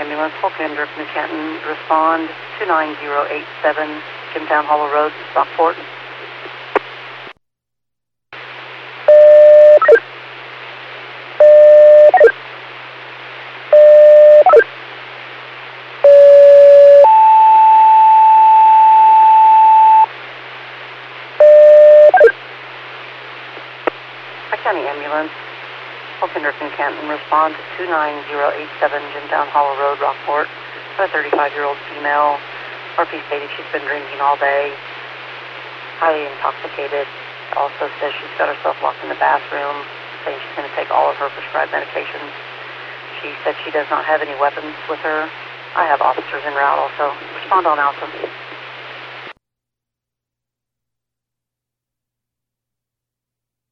ambulance, Holcander from Canton, respond 29087, Jimtown Hollow Road, Stockport. County ambulance, Holcander from Canton, respond to 29087, Jimtown Hollow Road, Rockport. A 35-year-old female. RP stated she's been drinking all day, highly intoxicated. Also says she's got herself locked in the bathroom, saying she's going to take all of her prescribed medications. She said she does not have any weapons with her. I have officers en route also. Respond on Alpha.